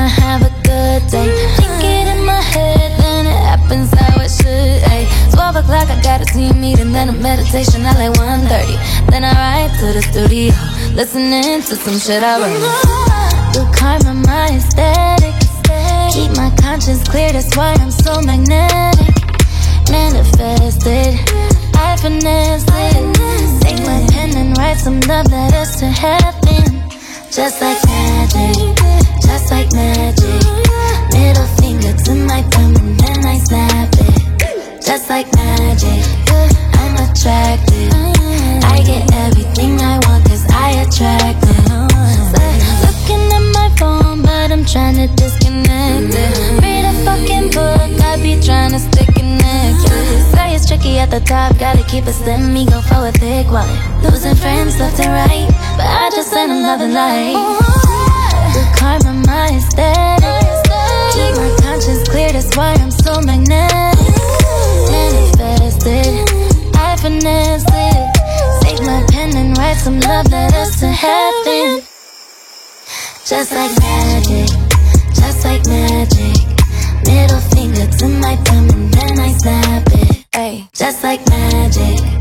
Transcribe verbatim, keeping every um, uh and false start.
I have a good day. Think it in my head, then it happens how it should. Ay, twelve o'clock, I got a team meeting, then a meditation at like one thirty. Then I ride to the studio, listening to some shit I wrote. Blue karma, my aesthetic. Keep my conscience clear, that's why I'm so magnetic. Manifested, I finessed it. Take my pen and write some love letters to heaven. Just like magic, just like magic. Middle finger to my thumb and then I snap it. Just like magic, I'm attracted. I get everything I want cause I attract it. Looking at my phone but I'm trying to disconnect it. Read a fucking book, I be trying to stay connected. Say it's tricky at the top, gotta keep it slim, me go for a thick wallet. Losing friends left and right, but I just send them love and light. The karma, my aesthetic. Keep my conscience clear, that's why I'm so magnetic. Manifested, I finessed it. Take my pen and write some love letters to heaven. Just like magic, just like magic. Middle finger to my thumb and then I snap it. Ay, just like magic.